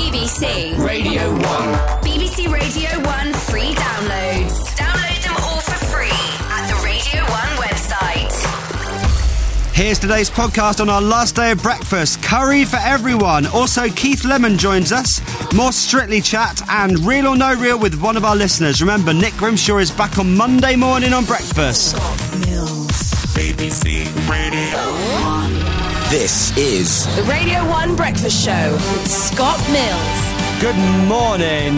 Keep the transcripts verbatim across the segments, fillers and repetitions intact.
B B C Radio one. B B C Radio one free downloads. Download them all for free at the Radio one website. Here's today's podcast on our last day of breakfast. Curry for everyone. Also, Keith Lemon joins us. More Strictly chat and Real or No Real with one of our listeners. Remember, Nick Grimshaw is back on Monday morning on breakfast. B B C Radio one. This is The Radio one Breakfast Show with Scott Mills. Good morning.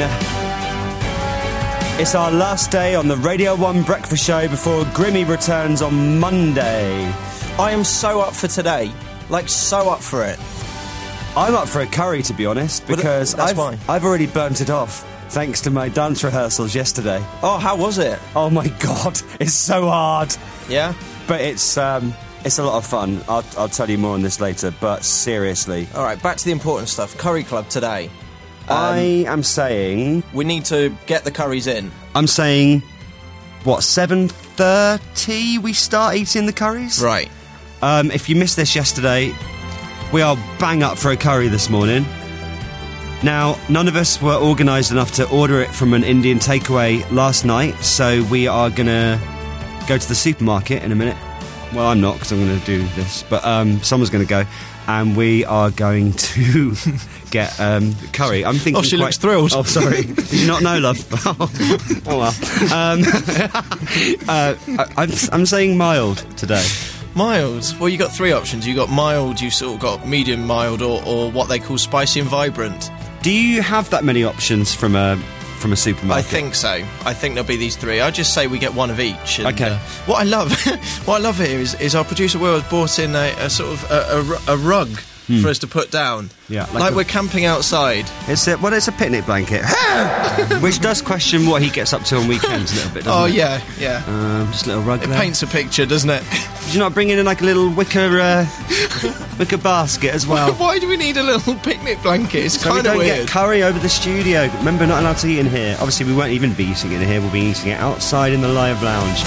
It's our last day on the Radio one Breakfast Show before Grimmy returns on Monday. I am so up for today. Like, so up for it. I'm up for a curry, to be honest, because Well, that's I've, why. I've already burnt it off, thanks to my dance rehearsals yesterday. Oh, how was it? Oh my God, it's so hard. Yeah? But it's um, it's a lot of fun. I'll, I'll tell you more on this later, but seriously. All right, back to the important stuff. Curry Club today. I am saying... We need to get the curries in. I'm saying, what, seven thirty we start eating the curries? Right. Um, if you missed this yesterday, we are bang up for a curry this morning. Now, none of us were organised enough to order it from an Indian takeaway last night, so we are going to go to the supermarket in a minute. Well, I'm not, because I'm going to do this, but um, someone's going to go, and we are going to get um, curry. I'm thinking Oh, she quite... looks thrilled. Oh, sorry. Did you not know, love? Oh, well. Um, uh, I, I'm, I'm saying mild today. Mild. Well, you got three options. You got mild, you sort of got medium mild, or, or what they call spicy and vibrant. Do you have that many options from a from a supermarket? I think so. I think there'll be these three. I just say we get one of each. And, Okay. Uh, what I love, what I love here is, is our producer Will has brought in a, a sort of a, a ru- a rug for us to put down. Yeah, like like a- we're camping outside. It's a, well, it's a picnic blanket, which does question what he gets up to on weekends a little bit. Doesn't Oh it? yeah, yeah. Um, just a little rug It there. paints a picture, doesn't it? Did you not bring in like a little wicker uh, wicker basket as well? Why do we need a little picnic blanket? It's So we kind of don't weird. get curry over the studio. Remember, not allowed to eat in here. Obviously, we won't even be eating it in here. We'll be eating it outside in the live lounge.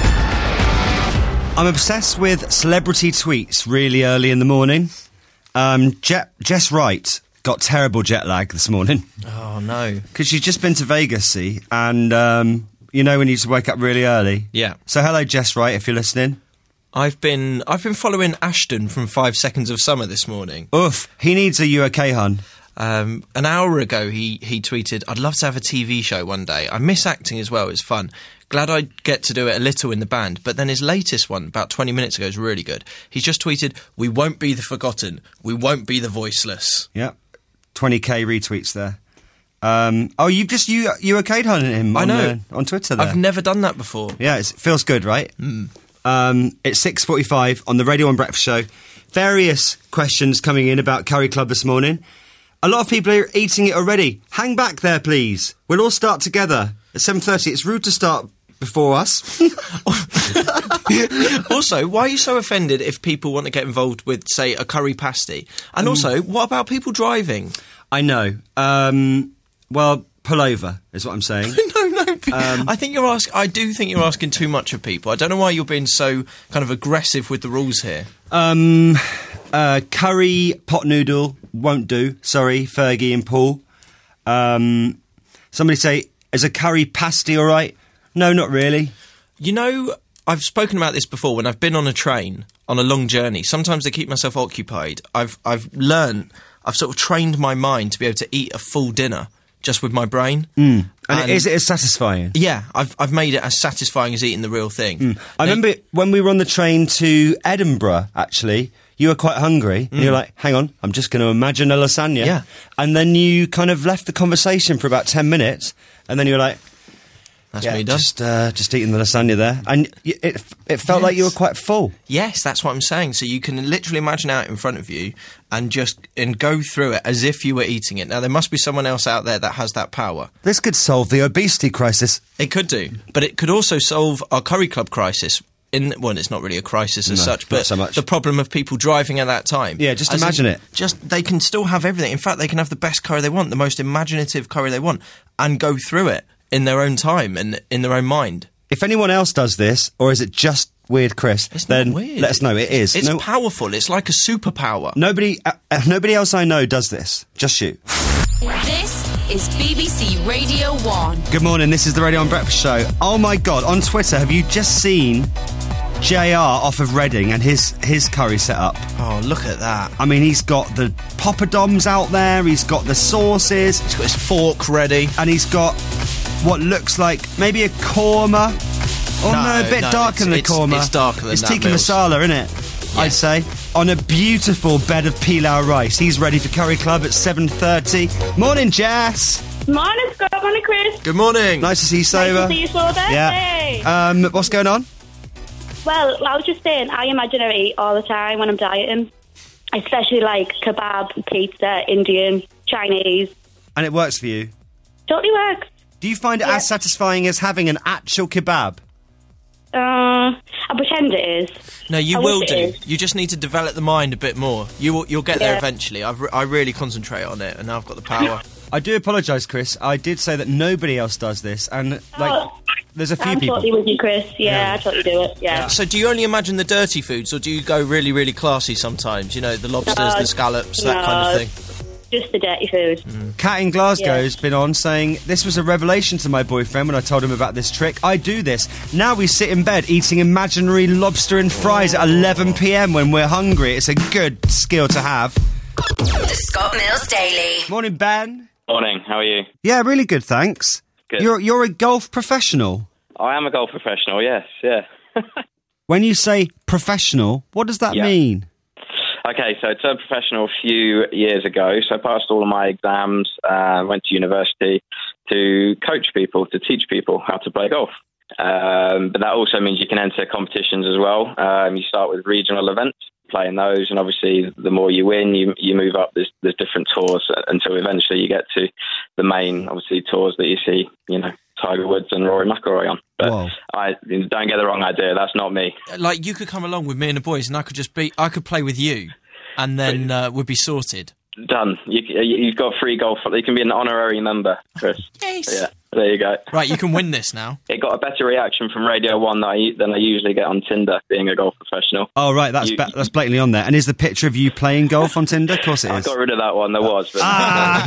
I'm obsessed with celebrity tweets really early in the morning. Um, Je- Jess Wright got terrible jet lag this morning Oh no. because she's just been to Vegas, see, and um, you know when you just wake up really early. Yeah. So hello, Jess Wright, if you're listening. I've been I've been following Ashton from Five Seconds of Summer this morning. Oof, he needs a you okay, hun? Um, an hour ago, he he tweeted, "I'd love to have a T V show one day. I miss acting as well. It's fun. Glad I get to do it a little in the band." But then his latest one, about twenty minutes ago, is really good. He's just tweeted, "We won't be the forgotten. We won't be the voiceless." Yep, twenty k retweets there. Um, oh, you've just you you okayed hun him I on, know. uh, on Twitter there. I've never done that before. Yeah, it's, it feels good, right? Mm. Um, it's six forty-five on the Radio one Breakfast Show. Various questions coming in about Curry Club this morning. A lot of people are eating it already. Hang back there, please. We'll all start together at seven thirty. It's rude to start before us. Also, why are you so offended if people want to get involved with, say, a curry pasty? And also, what about people driving? I know. Um, well, pull over is what I'm saying. No, no. I think you're ask. I do think you're asking too much of people. I don't know why you're being so kind of aggressive with the rules here. Um, uh, curry pot noodle won't do. Sorry, Fergie and Paul. Um, somebody say, is a curry pasty all right? No, not really. You know, I've spoken about this before when I've been on a train on a long journey. Sometimes to keep myself occupied, I've I've learned, I've sort of trained my mind to be able to eat a full dinner just with my brain. Mm. And, And- is it as satisfying? Yeah, I've I've made it as satisfying as eating the real thing. Mm. I Now- remember when we were on the train to Edinburgh, actually, you were quite hungry. And you're like, hang on, I'm just going to imagine a lasagna. Yeah. And then you kind of left the conversation for about ten minutes. And then you were like, That's yeah, me done. just, uh, just eating the lasagna there. And y- it, it felt like you were Yes. quite full. Yes, that's what I'm saying. So you can literally imagine out in front of you and just and go through it as if you were eating it. Now, there must be someone else out there that has that power. This could solve the obesity crisis. It could do. But it could also solve our Curry Club crisis. In, well, it's not really a crisis as No, such, not but so much. the problem of people driving at that time. Yeah, just As imagine in, it. Just they can still have everything. In fact, they can have the best curry they want, the most imaginative curry they want, and go through it in their own time and in their own mind. If anyone else does this, or is it just weird, Chris, It's then not weird. let us know. It is. It's No- powerful. It's like a superpower. Nobody, uh, uh, nobody else I know does this. Just you. This is B B C Radio one. Good morning. This is the Radio One Breakfast Show. Oh my God! On Twitter, have you just seen J R off of Reading and his his curry set up? Oh, look at that. I mean, he's got the poppadoms out there. He's got the sauces, He's got his fork ready. and he's got what looks like maybe a korma. Oh no, No, a bit no, darker than the it's- korma. it's darker than It's that, tikka Mills. masala, isn't it? I'd say. On a beautiful bed of pilau rice. He's ready for Curry Club at seven thirty. Morning, Jess. Morning, Scott. Morning, Chris. Good morning. Nice to see you, Nice sober. to see you, sober. Yeah. Hey. Um, what's going on? Well, I was just saying, I imagine I eat all the time when I'm dieting. Especially like kebab, pizza, Indian, Chinese. And it works for you. Totally works. Do you find it Yeah. as satisfying as having an actual kebab? Uh, I pretend it is. No, you I will wish do. it is. You just need to develop the mind a bit more. You will, you'll get there Yeah. eventually. I've re- I really concentrate on it, and now I've got the power. I do apologise, Chris. I did say that nobody else does this, and like, Oh, there's a few I'm people. totally with you, Chris. Yeah, I totally do it. Yeah. So, do you only imagine the dirty foods, or do you go really, really classy sometimes? You know, the lobsters, No, the scallops, that no. kind of thing. Just the dirty food. Cat in Glasgow's Yeah. been on saying, this was a revelation to my boyfriend when I told him about this trick. I do this. Now we sit in bed eating imaginary lobster and fries at eleven p.m. when we're hungry. It's a good skill to have. The Scott Mills Daily. Morning, Ben. Morning, how are you? Yeah, really good, thanks. Good. You're you're a golf professional. I am a golf professional, yes, yeah. When you say professional, what does that Yeah. mean? Okay, so I turned professional a few years ago, so I passed all of my exams, uh, went to university to coach people, to teach people how to play golf. Um, but that also means you can enter competitions as well. Um, you start with regional events, playing those, and obviously the more you win, you you move up. There's, there's different tours until eventually you get to the main, obviously, tours that you see, you know, Tiger Woods and Rory McIlroy on. But Whoa. I don't get the wrong idea, that's not me. Like, you could come along with me and the boys, and I could just be, I could play with you, and then uh, we'd be sorted. Done. You, you've got free golf. You can be an honorary member, Chris. Yes. Yeah, there you go. Right, you can win this now. It got a better reaction from Radio One than I, than I usually get on Tinder, being a golf professional. Oh, right, that's You- ba- that's blatantly on there. And is the picture of you playing golf on Tinder? Of course it I is. got rid of that one. There was, but Ah,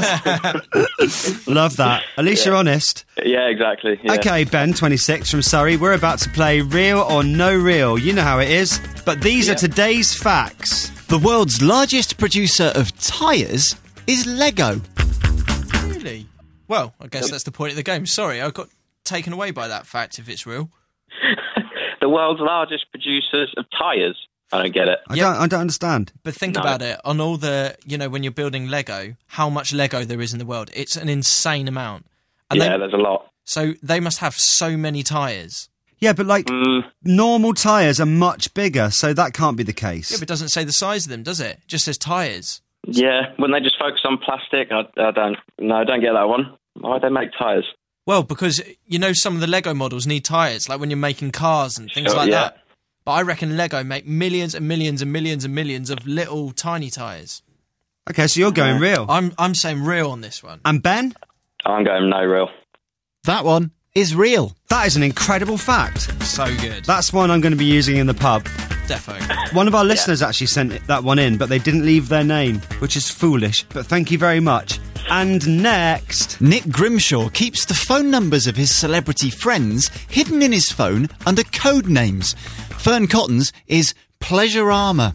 yes. Love that. At least you're honest. yeah, exactly. Yeah. Okay, Ben, twenty-six from Surrey. We're about to play Real or No Real. You know how it is. But these Yeah. are today's facts. The world's largest producer of tyres is Lego. Really? Well, I guess that's the point of the game. Sorry, I got taken away by that fact, if it's real. The world's largest producers of tyres. I don't get it. I Yep. don't I don't understand. But think No. about it. On all the, you know, when you're building Lego, how much Lego there is in the world. It's an insane amount. And yeah, they, there's a lot. so they must have so many tyres. Yeah, but like Mm, normal tyres are much bigger, so that can't be the case. Yeah, but it doesn't say the size of them, does it? It just says tyres. yeah, when they just focus on plastic, I, I don't. No, I don't get that one. Why do they make tyres? Well, because, you know, some of the Lego models need tyres, like when you're making cars and things Sure, like yeah. that. But I reckon Lego make millions and millions and millions and millions of little tiny tyres. Okay, so you're going real. I'm I'm saying real on this one. And Ben, I'm going no real. That one is real. that is an incredible fact. So good. That's one I'm going to be using in the pub. Defo. One of our listeners actually sent it- that one in, but they didn't leave their name, which is foolish. But thank you very much. And next, Nick Grimshaw keeps the phone numbers of his celebrity friends hidden in his phone under code names. Fern Cotton's is Pleasure Armour.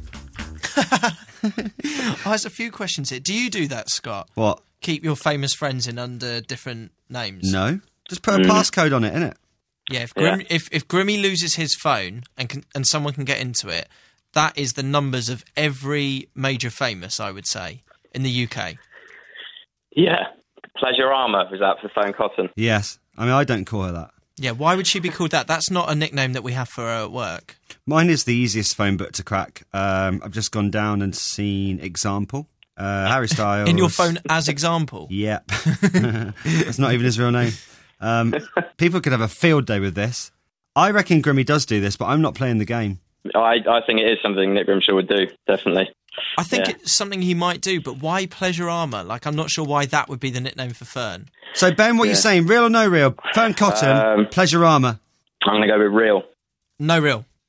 Oh, there's a few questions here. Do you do that, Scott? what? Keep your famous friends in under different names? No, just put a passcode on it, innit? Yeah, if, Grim, Yeah. if if Grimmy loses his phone and can, and someone can get into it, that is the numbers of every major famous, I would say, in the U K. Yeah, Pleasure Armour, is that for Phone Cotton? Yes. I mean, I don't call her that. Yeah, why would she be called that? That's not a nickname that we have for her at work. Mine is the easiest phone book to crack. Um, I've just gone down and seen Example. Uh, Harry Styles. In your phone as example. Yep. That's not even his real name. Um, people could have a field day with this. I reckon Grimmy does do this, but I'm not playing the game. I, I think it is something Nick Grimshaw would do, definitely. I think Yeah. it's something he might do, but why Pleasure Armour? Like, I'm not sure why that would be the nickname for Fern. So, Ben, what are you saying? Real or no real? Fern Cotton, Um, Pleasure Armour. I'm going to go with real. No real.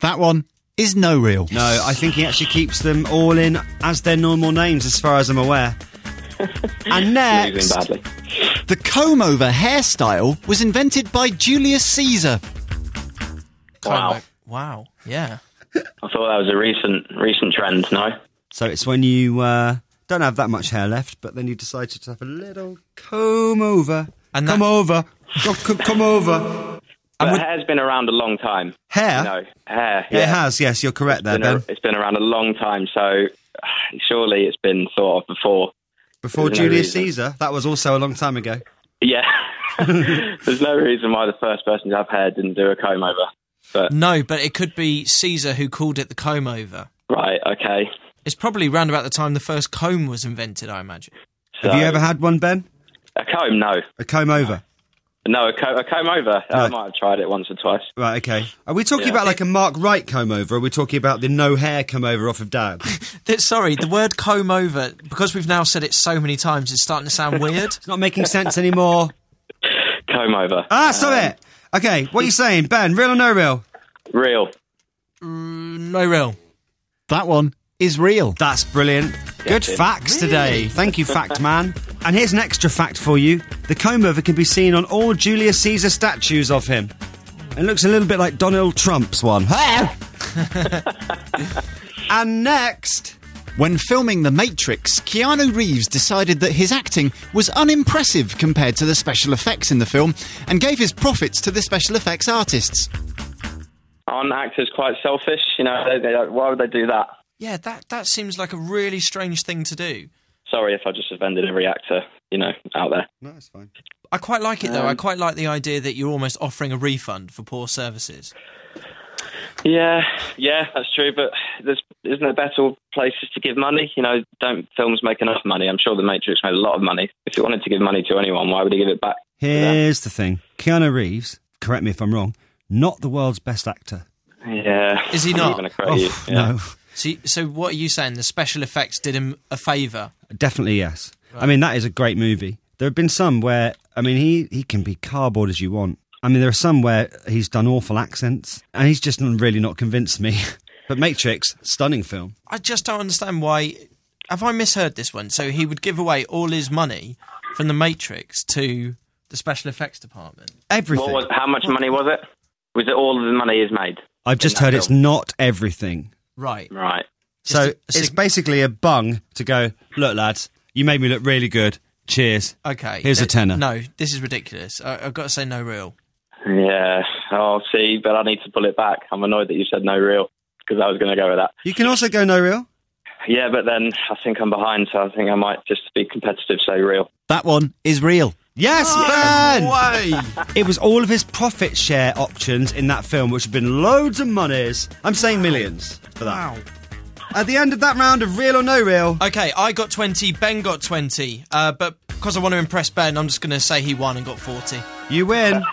That one is no real. No, I think he actually keeps them all in as their normal names, as far as I'm aware. And next, Losing badly. the comb-over hairstyle was invented by Julius Caesar. Wow. Wow. Yeah. I thought that was a recent recent trend, no? So it's when you uh, don't have that much hair left, but then you decide to have a little comb over. And come that- over. Go, c- come over. But hair's been around a long time. Hair? No, hair. Yeah, Yeah. it has, yes, you're correct there, Been a- Ben. it's been around a long time, so surely it's been thought of before. Before There's no Julius reason. Caesar, that was also a long time ago. Yeah. There's no reason why the first person to have hair didn't do a comb over. But No, but it could be Caesar who called it the comb over. right, okay. It's probably round about the time the first comb was invented, I imagine. So, Have you ever had one, Ben? a comb? No, A comb over? no, a, co- a comb over. No. I might have tried it once or twice. Right, okay. Are we talking Yeah. about like a Mark Wright comb over, or are we talking about the no hair comb over off of Dad? Th- Sorry, the word comb over, because we've now said it so many times, it's starting to sound weird. It's not making sense anymore. Comb over. Ah, stop it! Okay, what are you saying, Ben? Real or no real? Real. No real. That one is real. That's brilliant. Good Yes, facts today. Thank you, Fact Man. And here's an extra fact for you. The comb over can be seen on all Julius Caesar statues of him. It looks a little bit like Donald Trump's one. And next... When filming The Matrix, Keanu Reeves decided that his acting was unimpressive compared to the special effects in the film and gave his profits to the special effects artists. Aren't actors quite selfish? You know, they, they, why would they do that? Yeah, that, that seems like a really strange thing to do. Sorry if I just offended every actor, you know, out there. No, it's fine. I quite like it, though. Um, I quite like the idea that you're almost offering a refund for poor services. Yeah, yeah, that's true. But there's isn't there better places to give money? You know, don't films make enough money? I'm sure The Matrix made a lot of money. If he wanted to give money to anyone, why would he give it back? to them? Here's the thing. Keanu Reeves, correct me if I'm wrong, not the world's best actor. Yeah, Is he I'm not? Even a you. Oh, Yeah. no. So, so what are you saying? The special effects did him a favour? Definitely yes. I mean, that is a great movie. There have been some where, I mean, he, he can be cardboard as you want. I mean, there are some where he's done awful accents, and he's just not- really not convinced me. But Matrix, stunning film. I just don't understand why... Have I misheard this one? So he would give away all his money from The Matrix to the special effects department? Everything. What was, how much money was it? Was it all of the money he's made? I've just in that heard it's film? not everything. Right. Right. So a- a it's sig- basically a bung to go, look, lads, you made me look really good. Cheers. Okay. Here's a Uh, tenner. No, this is ridiculous. I, I've got to say no real. Yeah. Oh, see, but I need to pull it back. I'm annoyed that you said no real because I was going to go with that. You can also go no real. Yeah, but then I think I'm behind, so I think I might just be competitive, say real. That one is real. Yes, Ben! Way! It was all of his profit share options in that film, which have been loads of monies. I'm saying millions for that. Wow. At the end of that round of real or no real, Okay, I got twenty, Ben got twenty, uh, but because I want to impress Ben, I'm just going to say he won and got forty. you win.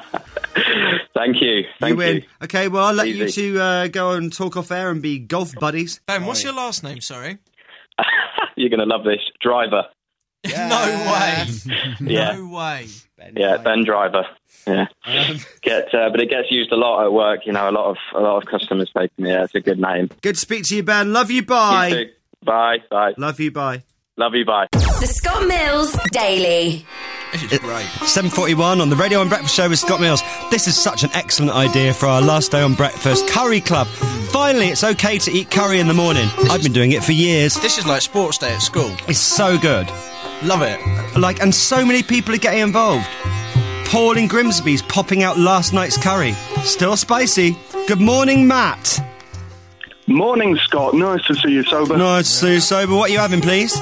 Thank you. Thank you win. you. Okay, well, I'll let you Easy. two uh, go and talk off air and be golf buddies. Ben, what's your last name, sorry? You're going to love this. Driver. No way. Yeah. No way. Yeah, Ben Driver. Yeah. Get, uh, but it gets used a lot at work. You know, a lot of a lot of customers take me. Yeah, it's a good name. Good to speak to you, Ben. Love you, bye. You too. Bye. Bye. Love you, bye. Love you. Bye. The Scott Mills Daily. This is great. seven forty-one on the Radio and Breakfast Show with Scott Mills. This is such an excellent idea for our last day on breakfast. Curry Club. Finally, it's okay to eat curry in the morning. I've been doing it for years. This is like sports day at school. It's so good. Love it. Like, and so many people are getting involved. Paul in Grimsby's popping out last night's curry. Still spicy. Good morning, Matt. Morning, Scott. Nice to see you sober. Nice to see you sober. What are you having, please?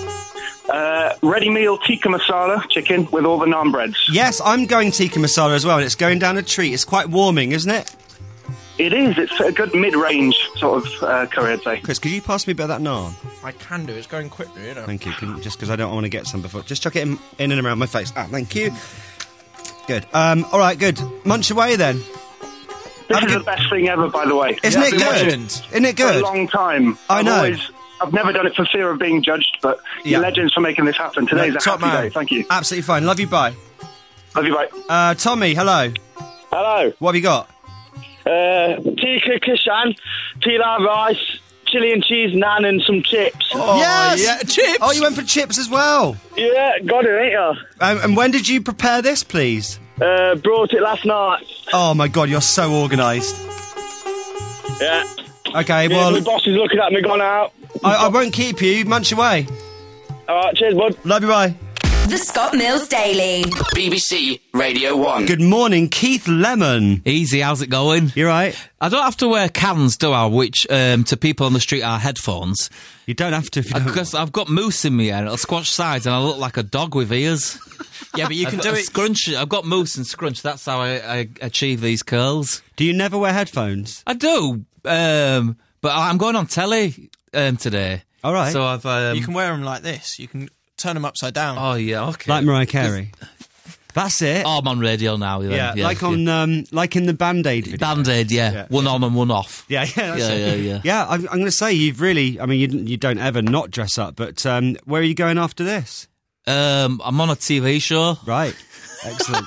Uh, ready meal tikka masala chicken with all the naan breads. Yes, I'm going tikka masala as well, and it's going down a treat. It's quite warming, isn't it? It is. It's a good mid-range sort of uh, curry, I'd say. Chris, could you pass me a bit of that naan? I can do. It's going quickly, you know. Thank you. Can, just because I don't want to get some before. Just chuck it in, in and around my face. Ah, thank you. Good. Um, all right, good. Munch away then. This Have a is good- the best thing ever, by the way. Isn't Yeah, it I've been good? watching Isn't it For a good? long time. I I've know. Always, I've never done it for fear of being judged, but Yeah. you're legends for making this happen. Today's No, a top happy man. day. Thank you. Absolutely fine. Love you. Bye. Love you, bye. Uh, Tommy, hello. Hello. What have you got? Uh, tikka kashan, pilau rice, chili and cheese naan and some chips. Oh, yes! yeah, chips. Oh, you went for chips as well. Yeah, got it, ain't ya? Um, and when did you prepare this, please? Uh, brought it last night. Oh, my God, you're so organised. Yeah. Okay, Yeah, well, my boss is looking at me, gone out. I, I won't keep you. Munch away. All right, cheers, bud. Love you, bye. The Scott Mills Daily. B B C Radio one. Good morning, Keith Lemon. Easy, how's it going? You right? I don't have to wear cans, do I? Which um, to people on the street are headphones. You don't have to if you don't. Because I've got mousse in my hair, it'll squash sides, and I look like a dog with ears. Yeah, but you I've can got do a it. Scrunch. I've got mousse and scrunch. That's how I, I achieve these curls. Do you never wear headphones? I do, um, but I'm going on telly um, today. All right. So I've. Um, You can wear them like this. You can turn them upside down. Oh yeah, okay. Like Mariah Carey. That's it. Oh, I'm on radio now. yeah, Yeah, like on, um, like in the Band-Aid video. Band-Aid, yeah. Yeah. One on and one off. Yeah, yeah, that's Yeah, it. yeah, yeah. Yeah, I'm, I'm going to say you've really. I mean, you you don't ever not dress up, but um, where are you going after this? Um, I'm on a T V show. Right, excellent.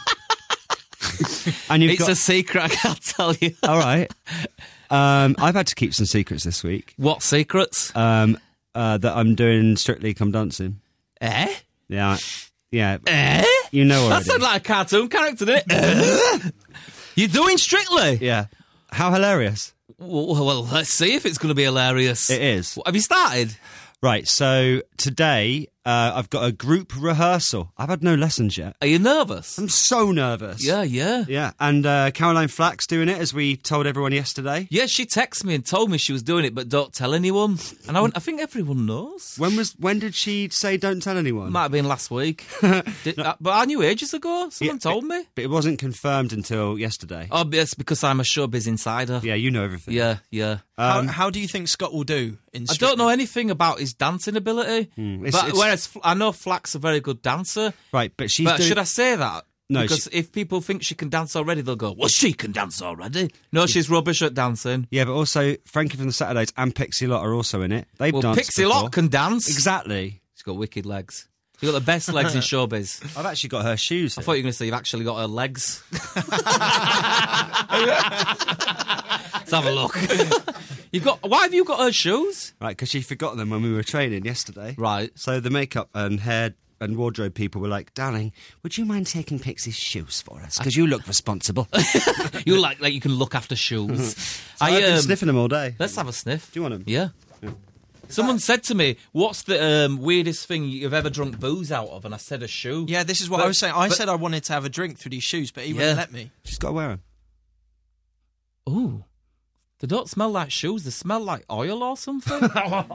And you've It's got a secret. I can't tell you. all right. Um, I've had to keep some secrets this week. What secrets? Um, uh, that I'm doing Strictly Come Dancing. Eh? Yeah, yeah. Eh? You know That already. sounds like a cartoon character, doesn't it? You're doing Strictly? Yeah. How hilarious. Well, well, let's see if it's going to be hilarious. It is. Have you started? Right, so today uh, I've got a group rehearsal. I've had no lessons yet. Are you nervous? I'm so nervous. Yeah, yeah. Yeah, and uh, Caroline Flack's doing it, as we told everyone yesterday. Yeah, she texted me and told me she was doing it, but don't tell anyone. And I went, I think everyone knows. When was when did she say don't tell anyone? Might have been last week. Did, uh, but I knew ages ago. Someone Yeah, told me. But it wasn't confirmed until yesterday. Oh, that's because I'm a showbiz insider. Yeah, you know everything. Yeah, yeah. Um, how, how do you think Scott will do in I don't know anything about his dancing ability. it's- but it's- whereas F- I know Flack's a very good dancer. Right, but she's But doing... should I say that? No, Because if people think she can dance already, they'll go, well, she can dance already. No, she's rubbish at dancing. Yeah, but also Frankie from the Saturdays and Pixie Lott are also in it. They've Well, danced Pixie before. Lott can dance. Exactly. She's got wicked legs. She's got the best legs in showbiz. I've actually got her shoes. I thought you were going to say you've actually got her legs. Let's have a look. You've got. Why have you got her shoes? Right, because she forgot them when we were training yesterday. Right. So the makeup and hair and wardrobe people were like, darling, would you mind taking Pixie's shoes for us? Because you look responsible. You like like you can look after shoes. So I've been um, sniffing them all day. Let's have a sniff. Do you want them? Yeah. Someone said to me, "What's the um, weirdest thing you've ever drunk booze out of?" And I said a shoe. Yeah, this is what But- I was saying. I but- said I wanted to have a drink through these shoes, but he Yeah. wouldn't let me. She's got to wear them. Ooh, they don't smell like shoes. They smell like oil or something.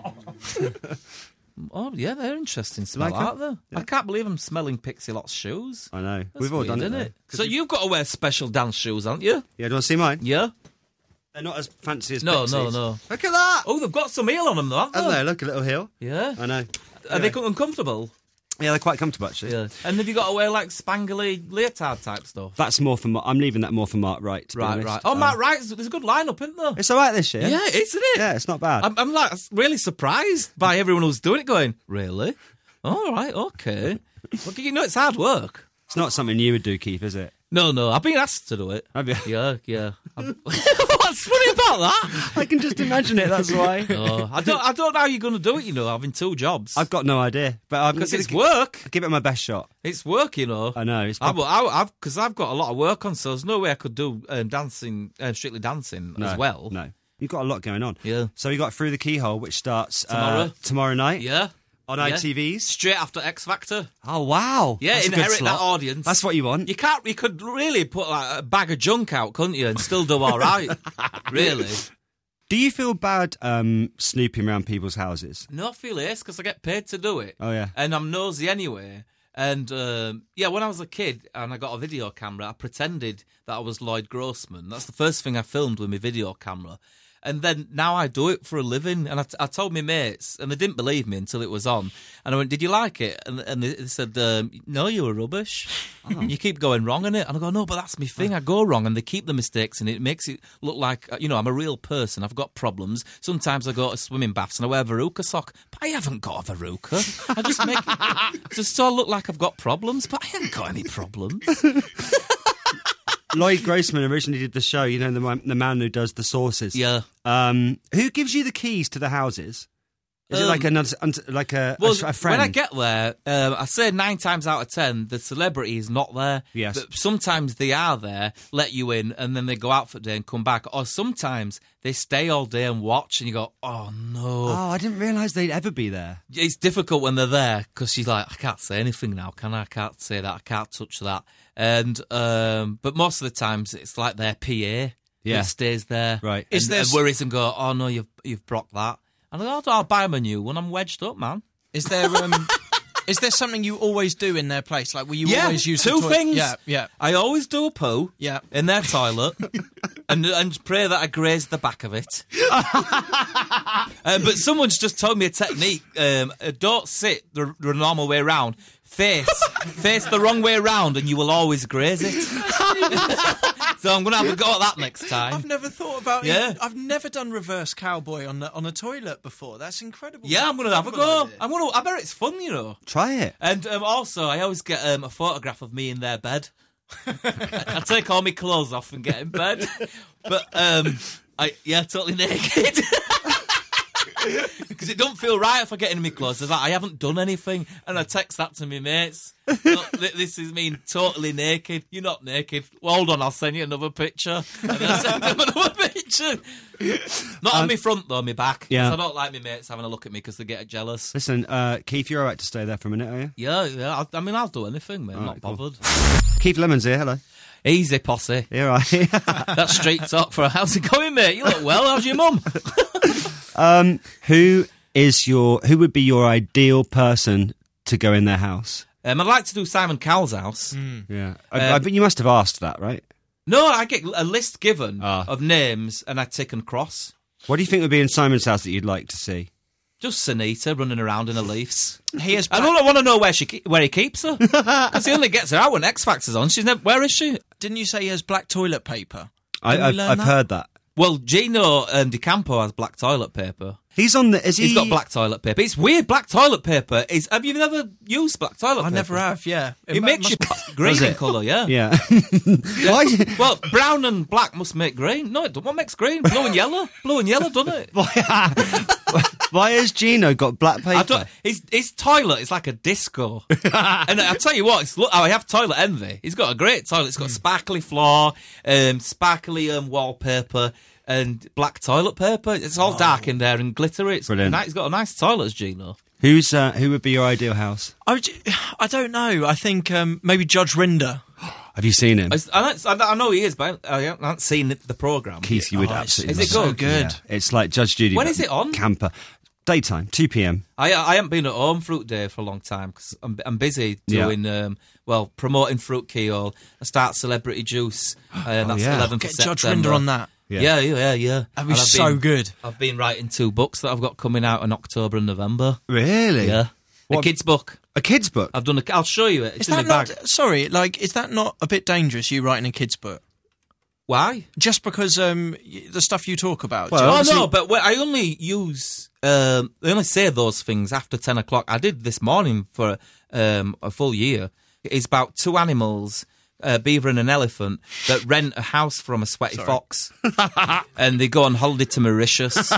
Oh yeah, they're interesting smell, like 'em? aren't they? I can't believe I'm smelling Pixie Lott's shoes. I know. That's We've all weird, done it, isn't though. it? So you've got to wear special dance shoes, haven't you? Yeah, do you want to see mine? Yeah. They're not as fancy as No, Pixie's. no, no. Look at that! Oh, they've got some heel on them, though, haven't they? And there, look, a little heel. Yeah. I know. Are they uncomfortable? Yeah, they're quite comfortable, actually. Yeah. And have you got to wear like spangly leotard type stuff? That's more for... Mar- I'm leaving that more for Mark Wright, to be Right, honest. right. Oh, Um, Matt Wright, there's a good lineup, isn't there? It's all right this year. Yeah, isn't it? Yeah, it's not bad. I'm, I'm like really surprised by everyone who's doing it. Going, really? All right, okay. Well, you know, it's hard work. It's not something you would do, Keith, is it? No, no, I've been asked to do it. Have you? Yeah, yeah. I'm- What's funny about that? I can just imagine it, that's why. Oh, I don't, I don't know how you're going to do it. You know, having two jobs. I've got no idea. But I'm Because gonna it's gi- work. I'll give it my best shot. It's work, you know. I know. It's I, prob- will- I, I've because I've got a lot of work on, so there's no way I could do um, dancing, um, strictly dancing no, as well. No. You've got a lot going on. Yeah. So you got Through the Keyhole, which starts uh, Tomorrow. tomorrow night Yeah. on Yeah. I T Vs. Straight after X Factor. Oh, wow. Yeah, That's a good inherit slot. that audience. That's what you want. You can't. You could really put like, a bag of junk out, couldn't you, and still do all right? Really? Do you feel bad um, snooping around people's houses? No, I feel ace because I get paid to do it. Oh, yeah. And I'm nosy anyway. And um, yeah, when I was a kid and I got a video camera, I pretended that I was Lloyd Grossman. That's the first thing I filmed with my video camera. And then now I do it for a living. And I, t- I told my mates, and they didn't believe me until it was on. And I went, "Did you like it?" And, and they said, um, "No, you were rubbish. Oh. You keep going wrong in it." And I go, "No, but that's my thing. I go wrong." And they keep the mistakes, and it makes it look like, you know, I'm a real person. I've got problems. Sometimes I go to swimming baths and I wear a Veruca sock, but I haven't got a Veruca. I just make it just so I look like I've got problems, but I haven't got any problems. Lloyd Grossman originally did the show. You know, the man, the man who does the sauces. Yeah. Um, who gives you the keys to the houses? Is Um, it like another, like a, Well, a, a friend? when I get there, um, I say nine times out of ten, the celebrity is not there. Yes. But sometimes they are there, let you in, and then they go out for the day and come back. Or sometimes they stay all day and watch, and you go, oh, no. Oh, I didn't realise they'd ever be there. It's difficult when they're there, because she's like, I can't say anything now, can I? I can't say that, I can't touch that. And um, But most of the times, it's like their P A Yeah. that stays there. Right. And, Is there- and worries and go, oh, no, you've, you've brocked that. And I go, oh, I'll buy him a new one. I'm wedged up, man. Is there um, is there something you always do in their place? Like, will you Yeah, always use two the toi- things. Yeah, yeah. I always do a poo Yeah. in their toilet and and pray that I graze the back of it. uh, but someone's just told me a technique. Um, uh, don't sit the, the normal way around. Face face the wrong way around and you will always graze it. So I'm going to have a go at that next time. I've never thought about it. Yeah. I've never done reverse cowboy on the, on a toilet before. That's incredible. Yeah, I'm going to have a go. I'm going to. I bet it's fun, you know. Try it. And um, also, I always get um, a photograph of me in their bed. I take all my clothes off and get in bed. But, um, I yeah, totally naked. Because it don't feel right if I get in my clothes. It's like, I haven't done anything. And I text that to my mates. Look, this is me totally naked. You're not naked. Well, hold on, I'll send you another picture. And I send them another picture. Not on Um, my front, though, my back. 'Cause yeah. I don't like my mates having a look at me because they get jealous. Listen, uh, Keith, you're all right to stay there for a minute, are you? Yeah, yeah. I, I mean, I'll do anything, mate. I'm All not right, cool. bothered. Keith Lemons here, hello. Easy, posse. You're all right. That's straight talk for a how's it going, mate? You look well. How's your mum? um, who is your, who would be your ideal person to go in their house? Um, I'd like to do Simon Cowell's house. Yeah. I, Um, I, but you must have asked that, right? No, I get a list given Ah. of names and I tick and cross. What do you think would be in Simon's house that you'd like to see? Just Sunita running around in her leaves. He is. I don't want to know where she ke- where he keeps her because he only gets her out when X Factor's on. She's never. Where is she? Didn't you say he has black toilet paper? I, Didn't we I've, learn I've that? heard that. Well, Gino um, DeCampo has black toilet paper. He's on the. Is he? He's got black toilet paper. It's weird. Black toilet paper is. Have you never used black toilet I paper? never have. Yeah, It, mu- makes must- you green Does in it? colour. Yeah. Yeah. Why? Well, brown and black must make green. No, it don't. What makes green? Blue and yellow. Blue and yellow, doesn't it? Why has Gino got black paper? I don't, his, his toilet is like a disco. And I tell you what, it's, look, I have toilet envy. He's got a great toilet. It's got sparkly floor, um, sparkly um, wallpaper, and black toilet paper. It's all dark in there and glittery. It's Brilliant. ni- He's got a nice toilet, as Gino. Who's uh, who would be your ideal house? I, would- I don't know. I think um, maybe Judge Rinder. Have you seen him? I, I, don't- I know he is, but I haven't seen the programme. Keith, you would Oh, it's- absolutely. is it love good? Yeah. It's like Judge Judy. When but is it on? Camper. Daytime, two p.m. I I haven't been at home Fruit Day for a long time because I'm I'm busy Yeah. doing um well promoting Fruit Keyhole. I start Celebrity Juice, and that's yeah. eleventh Get of Judge September. Rinder on that. Yeah. Yeah, yeah, yeah. yeah. That'd be And I've so been- good. I've been writing two books that I've got coming out in October and November. Really? Yeah, What- a kids' book. A kid's book. I've done. A, I'll show you it. It's Is in that my not? bag. Sorry, like, is that not a bit dangerous? You writing a kid's book Why? just because um y- the stuff you talk about. Well, Oh obviously- no, but wait, I only use. Um, I only say those things after ten o'clock. I did this morning for um, a full year. It's about two animals, a beaver and an elephant, that rent a house from a sweaty fox, and they go on holiday to Mauritius.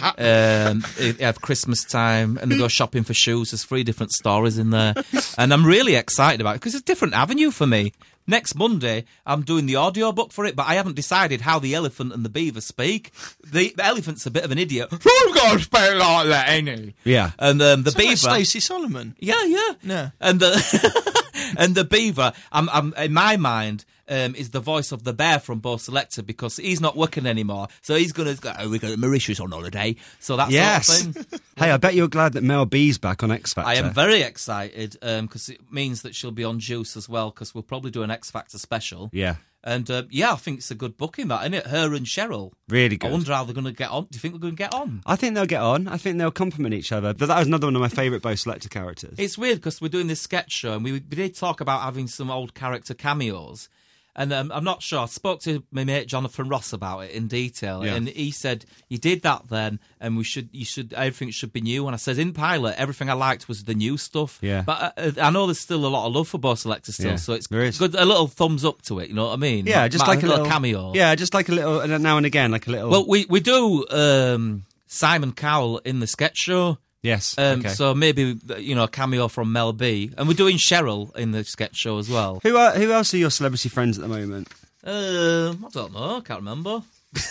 um, they have Christmas time, and they go shopping for shoes. There's three different stories in there, and I'm really excited about it because it's a different avenue for me. Next Monday, I'm doing the audio book for it, but I haven't decided how the elephant and the beaver speak. The, the elephant's a bit of an idiot. Who's going to speak like that, ain't he? Yeah. And um, the Sound like beaver. Stacey Solomon. Yeah, yeah, Yeah. And the and the beaver, I'm, I'm in my mind, um, is the voice of the bear from Bo Selector because he's not working anymore, so he's gonna go. Oh, we go to Mauritius on holiday, so that Yes. sort of thing. Hey, I bet you're glad that Mel B's back on X Factor. I am very excited because it means that she'll be on Juice as well because we'll probably do an X Factor special. Yeah. And uh, yeah, I think it's a good booking, that, isn't it? Her and Cheryl. Really I good. wonder how they're going to get on. Do you think they're going to get on? I think they'll get on. I think they'll compliment each other. But that was another one of my favourite Bo Selector characters. It's weird because we're doing this sketch show and we, we did talk about having some old character cameos. And um, I'm not sure. I spoke to my mate Jonathan Ross about it in detail, Yeah. and he said you did that then, and we should, you should, everything should be new. And I said in pilot, everything I liked was the new stuff. Yeah. But I, I know there's still a lot of love for Bo Selector still, Yeah, so it's there is. good. A little thumbs up to it. You know what I mean? Yeah, Might- just might- like a little, cameo. Yeah, just like a little uh, now and again, like a little. Well, we we do um, Simon Cowell in the sketch show. yes. Um, okay. So maybe, you know, a cameo from Mel B. And we're doing Cheryl in the sketch show as well. who are who else are your celebrity friends at the moment? Uh, I don't know. I can't remember.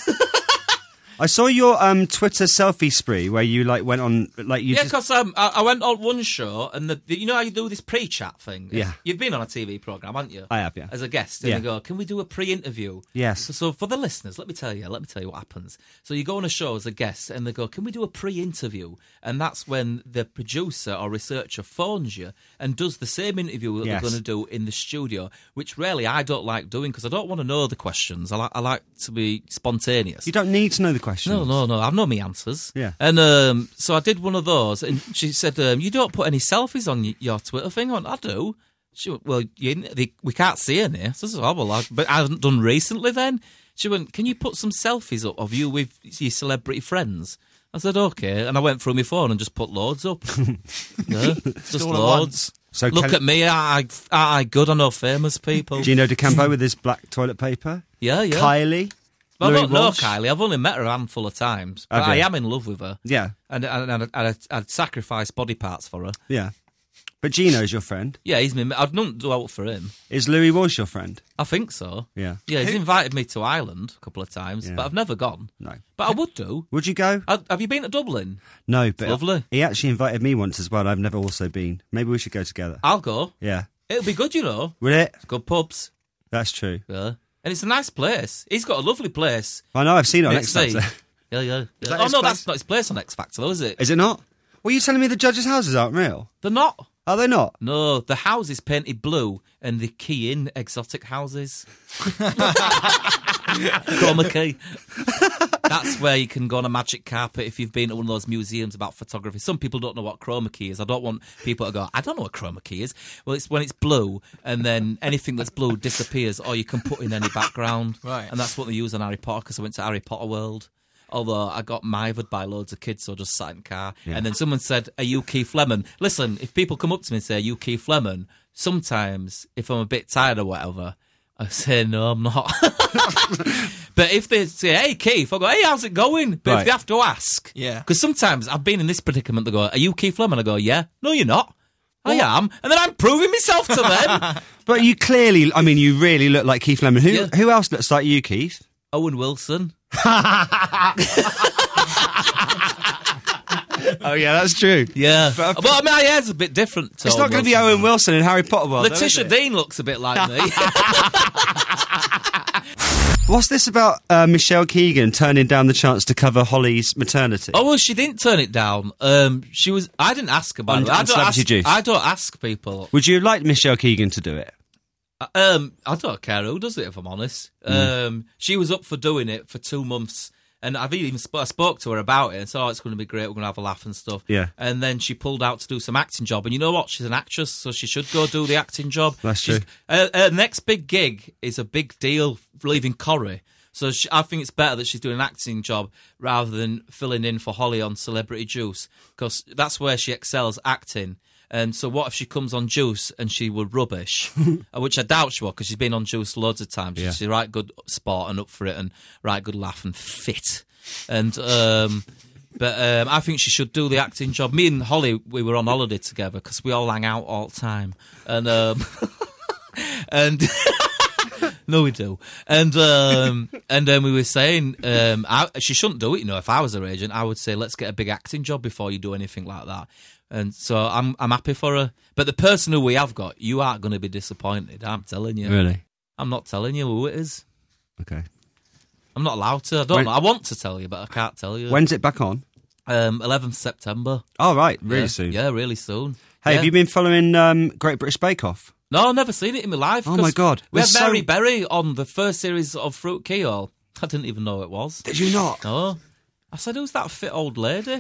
I saw your um, Twitter selfie spree where you like went on like you Yeah, just, because um, I, I went on one show, and the, the, you know how you do this pre-chat thing? Yeah. You've been on a T V programme, haven't you? I have, yeah. As a guest. And Yeah. they go, can we do a pre-interview? Yes. So, so for the listeners, let me tell you, let me tell you what happens. So you go on a show as a guest, and they go, can we do a pre-interview? And that's when the producer or researcher phones you and does the same interview that Yes. they're going to do in the studio, which really I don't like doing, because I don't want to know the questions. I like, I like to be spontaneous. you don't need to know the questions. No, no, no. I've known my answers. Yeah. And um, so I did one of those, and she said, um, "You don't put any selfies on y- your Twitter thing." I went, "I do." She went, "Well, you, they, we can't see any." So I said, "Oh, well, I, but I haven't done recently." Then she went, "Can you put some selfies up of you with your celebrity friends?" I said, "Okay." And I went through my phone and just put loads up. Yeah, just all at loads. So Look Kelly- at me. I, I, I good. I know famous people. Gino D'Acampo with his black toilet paper. Yeah, yeah. Kylie. Well, I Louis don't know Walsh. Kylie. I've only met her a handful of times, but Have I you? am in love with her. Yeah, And, and, and I'd, I'd, I'd sacrifice body parts for her. yeah. But Gino's your friend. Yeah, he's me. I'd not do out for him. Is Louis Walsh your friend? I think so. Yeah. Yeah, he's Who- invited me to Ireland a couple of times, Yeah. but I've never gone. No. But I would do. Would you go? I, have you been to Dublin? No, but Lovely. he actually invited me once as well. I've never also been. Maybe we should go together. I'll go. Yeah. It'll be good, you know. Would it? Good pubs. That's true. Yeah. And it's a nice place. He's got a lovely place. I know. I've seen it on Next X Factor. day. Yeah, yeah. yeah. that Oh, his no, place? that's not his place on X Factor, though, is it? Is it not? Well, you telling me the judges' houses aren't real? They're not. Are they not? No, the house is painted blue and they key in exotic houses. Chroma key. That's where you can go on a magic carpet if you've been to one of those museums about photography. Some people don't know what chroma key is. I don't want people to go, I don't know what chroma key is. Well, it's when it's blue and then anything that's blue disappears, or you can put in any background. Right. And that's what they use on Harry Potter, because I went to Harry Potter World. Although I got mithered by loads of kids, so I just sat in the car. Yeah. And then someone said, are you Keith Lemon? Listen, if people come up to me and say, are you Keith Lemon? Sometimes, if I'm a bit tired or whatever, I say, no, I'm not. But if they say, hey, Keith, I go, hey, how's it going? But Right. if they have to ask. Yeah. Because sometimes I've been in this predicament, they go, are you Keith Lemon? I go, yeah. No, you're not. I am. And then I'm proving myself to them. But you clearly, I mean, you really look like Keith Lemon. Who Yeah. who else looks like you, Keith? Owen Wilson. Oh, yeah, that's true. Yeah. But- But, well, my hair's a bit different. To It's Owen not going to be Wilson. Owen Wilson in Harry Potter World. though, is Letitia it? Dean looks a bit like me. What's this about uh, Michelle Keegan turning down the chance to cover Holly's maternity? Oh well, she didn't turn it down. Um, she was. I didn't ask about On- it. I on don't Celebrity ask, Juice. I don't ask people. Would you like Michelle Keegan to do it? Um, I don't care who does it. If I'm honest, Mm. um, she was up for doing it for two months, and I've even sp- I spoke to her about it and said, "Oh, it's going to be great. We're going to have a laugh and stuff." Yeah. And then she pulled out to do some acting job, and you know what? She's an actress, so she should go do the acting job. That's She's- true. Her, her next big gig is a big deal, leaving Corrie. So she, I think it's better that she's doing an acting job rather than filling in for Holly on Celebrity Juice, because that's where she excels, acting. And so what if she comes on Juice and she were rubbish, which I doubt she will, because she's been on Juice loads of times. Yeah. She's a right good sport and up for it, and right good laugh and fit. And um, but um, I think she should do the acting job. Me and Holly, we were on holiday together because we all hang out all the time, and um, and. No, we do, and um, and then we were saying um, I, she shouldn't do it. You know, if I was her agent, I would say let's get a big acting job before you do anything like that. And so I'm I'm happy for her. But the person who we have got, you aren't going to be disappointed. I'm telling you. Really? I'm not telling you who it is. Okay. I'm not allowed to. I don't When- know. I want to tell you, but I can't tell you. When's it back on? Um, eleventh September. Oh, right. Really yeah. soon. Yeah, really soon. Hey, Yeah. have you been following um, Great British Bake Off? No, I've never seen it in my life. Oh, my 'cause God. We had There's so- Mary Berry on the first series of Fruit Keyhole. I didn't even know it was. Did you not? No. I said, who's that fit old lady?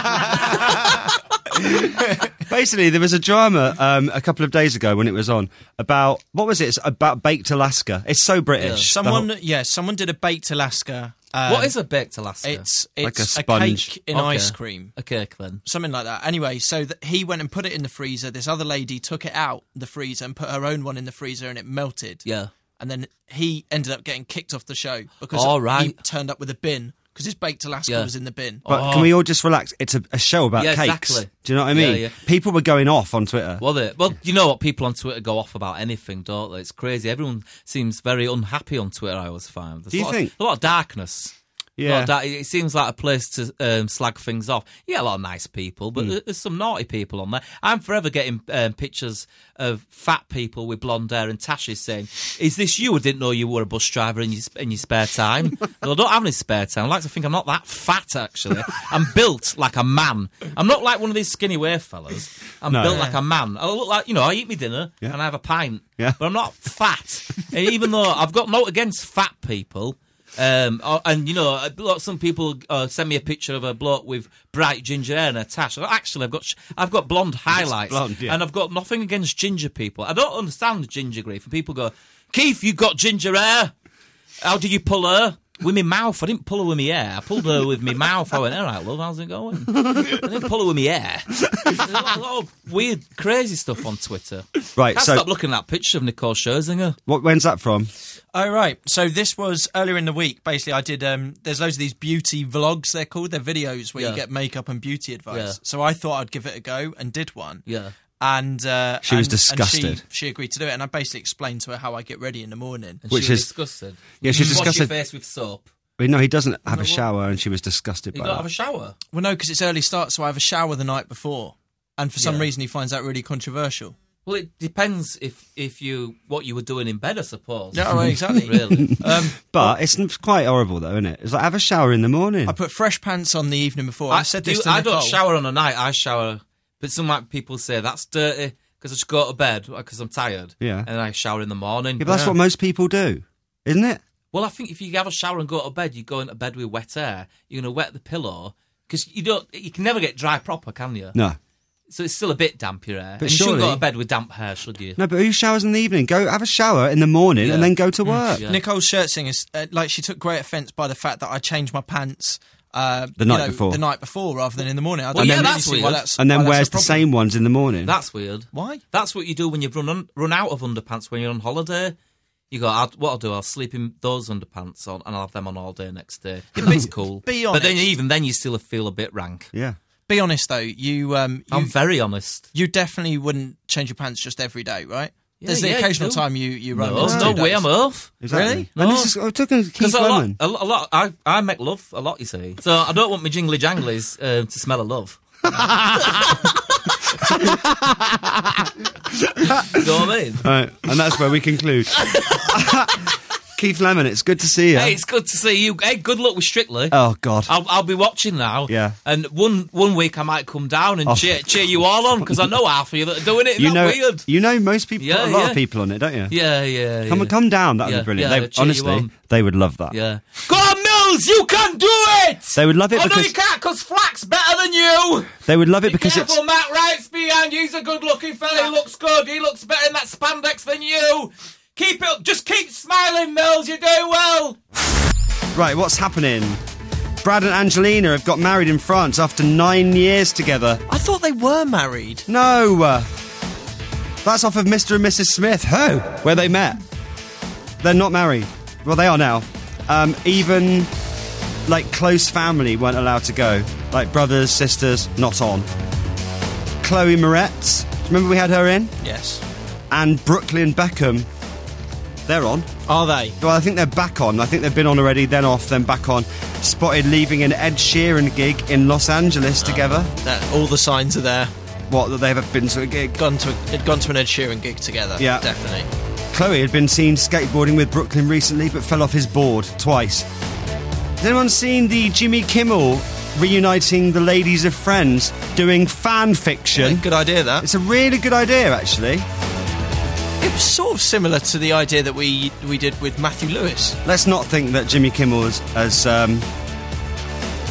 Basically, there was a drama um, a couple of days ago when it was on about, what was it? It's about Baked Alaska. It's so British. Someone, The whole- yeah, someone did a Baked Alaska. Um, What is a baked Alaska? It's Like it's a a, sponge. cake in Okay. ice cream, a cake then. something like that. Anyway, so that he went and put it in the freezer. This other lady took it out the freezer and put her own one in the freezer, and it melted. Yeah. And then he ended up getting kicked off the show because All he right. turned up with a bin because his Baked Alaska Yeah. was in the bin. But Oh. can we all just relax? It's a, a show about Yeah, cakes. exactly. Do you know what I mean? Yeah, yeah. People were going off on Twitter. Well, they, well, you know what? People on Twitter go off about anything, don't they? It's crazy. Everyone seems very unhappy on Twitter, I always find. There's Do you a lot think? Of, a lot of darkness. A lot Yeah. of dark- it seems like a place to um, slag things off. Yeah, a lot of nice people, but Hmm. there's some naughty people on there. I'm forever getting um, pictures of fat people with blonde hair, and Tash is saying, "Is this you? I didn't know you were a bus driver in your, in your spare time." Well, I don't have any spare time. I like to think I'm not that fat, actually. I'm built like a man. I'm not like one of these skinny waif fellas. I'm No. built Yeah. like a man. I look like, you know, I eat my dinner Yeah. and I have a pint, Yeah. but I'm not fat. And even though I've got no against fat people, um, oh, and you know, a lot- some people uh, send me a picture of a bloke with bright ginger hair and a tash. Actually, I've got sh- I've got blonde highlights, blonde, yeah. and I've got nothing against ginger people. I don't understand ginger grief. And people go, "Keith, you got ginger hair. How did you pull her?" With my mouth. I didn't pull her with my hair. I pulled her with my mouth. I went, all right, love, how's it going? I didn't pull her with my hair. There's a lot, a lot of weird, crazy stuff on Twitter. Right, Can't so- stop looking at that picture of Nicole Scherzinger. What? When's that from? Oh, right. So this was earlier in the week. Basically, I did, um, there's loads of these beauty vlogs, they're called. They're videos where Yeah. you get makeup and beauty advice. Yeah. So I thought I'd give it a go and did one. Yeah. And uh, She was and- and disgusted. she, she agreed to do it, and I basically explained to her how I get ready in the morning. And Which she was is- disgusted. Yeah, she's Wash disgusted. your face with soap. Well, no, he doesn't have a what? shower, and she was disgusted You by don't that. have a shower. Well, no, because it's early start, so I have a shower the night before, and for some Yeah. reason he finds that really controversial. Well, it depends if if you what you were doing in bed, I suppose. Yeah, right, exactly. Really. Um, But it's n- quite horrible, though, isn't it? It's like, have a shower in the morning. I put fresh pants on the evening before. I, said this do- to I Nicole. don't shower on a night. I shower, but some like, people say that's dirty because I just go to bed because I'm tired. Yeah. and I shower in the morning. Yeah, but that's what most people do, isn't it? Well, I think if you have a shower and go to bed, you go into bed with wet hair. You're going to wet the pillow because you don't. You can never get dry proper, can you? No. So it's still a bit damp your hair. But and you shouldn't go surely- to bed with damp hair, should you? No, but who showers in the evening? Go have a shower in the morning Yeah. and then go to work. Yeah. Nicole Scherzinger, uh, like, she took great offence by the fact that I changed my pants uh, The you night know, before. the night before rather than in the morning. I Well, don't yeah, really that's see why weird. that's And why then that's wears a the problem. same ones in the morning. That's weird. Why? That's what you do when you've run un- run out of underpants when you're on holiday. You go, I'll, what I'll do, I'll sleep in those underpants on, and I'll have them on all day next day. It's cool. be But then honest. even then, you still feel a bit rank. Yeah. Be honest though, you um, you, I'm very honest. you definitely wouldn't change your pants just every day, right? Yeah, There's the yeah, you occasional do. time you you run. No, into no two way, days. I'm off. Exactly. Really? And No. this is, I took a Keith Because a lot, Lemon. a, lot, a lot, I, I make love a lot, you see. So I don't want my jingly janglies uh, to smell of love. You know what I mean? All right, and that's where we conclude. Keith Lemon, it's good to see you. Hey, it's good to see you. Hey, good luck with Strictly. Oh, God. I'll, I'll be watching now. Yeah. And one one week I might come down and Oh. cheer, cheer you all on because I know half of you that are doing it. Isn't you that know, weird? you know, most people, Yeah, a lot yeah. of people on it, don't you? Yeah, yeah. Come yeah. on, come down. That would Yeah, be brilliant. yeah, they, cheer you honestly, on. they would love that. Yeah. Go on, Mills! You can do it! They would love it oh, no, because you can't because Flack's better than you! they would love it Be because careful, it's. Matt Wright's behind you. He's a good-looking fella. He looks good. He looks better in that spandex than you. Keep it up. Just keep smiling, Mills. You're doing well. Right, what's happening? Brad and Angelina have got married in France after nine years together. I thought they were married. No! Uh, that's off of Mister and Missus Smith. Who? Where they met. They're not married. Well, they are now. Um, even, like, close family weren't allowed to go. Like, brothers, sisters, not on. Chloe Moretz. Remember we had her in? Yes. And Brooklyn Beckham. They're on. Are they? Well, I think they're back on. I think they've been on already, then off, then back on. Spotted leaving an Ed Sheeran gig in Los Angeles together. That, all the signs are there. What, that they've been to a gig? Gone to a, had gone to an Ed Sheeran gig together. Yeah. Definitely. Chloe had been seen skateboarding with Brooklyn recently, but fell off his board twice. Has anyone seen the Jimmy Kimmel reuniting the ladies of Friends doing fan fiction? Yeah, good idea, that. It's a really good idea, actually. It was sort of similar to the idea that we we did with Matthew Lewis. Let's not think that Jimmy Kimmel has, has um,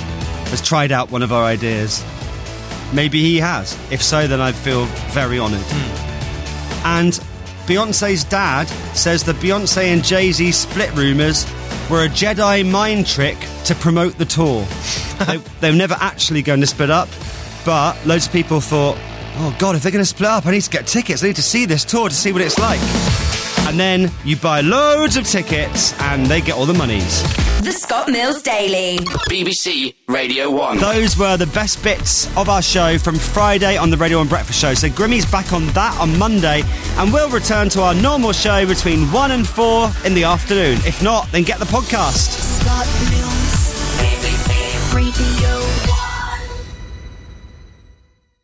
has tried out one of our ideas. Maybe he has. If so, then I feel very honoured. Mm. And Beyonce's dad says the Beyonce and Jay-Z split rumours were a Jedi mind trick to promote the tour. they, they were never actually going to split up, but loads of people thought, oh God, if they're going to split up, I need to get tickets. I need to see this tour to see what it's like. And then you buy loads of tickets and they get all the monies. The Scott Mills Daily. B B C Radio one. Those were the best bits of our show from Friday on the Radio one Breakfast Show. So Grimmy's back on that on Monday, and we'll return to our normal show between one and four in the afternoon. If not, then get the podcast. Scott Mills, B B C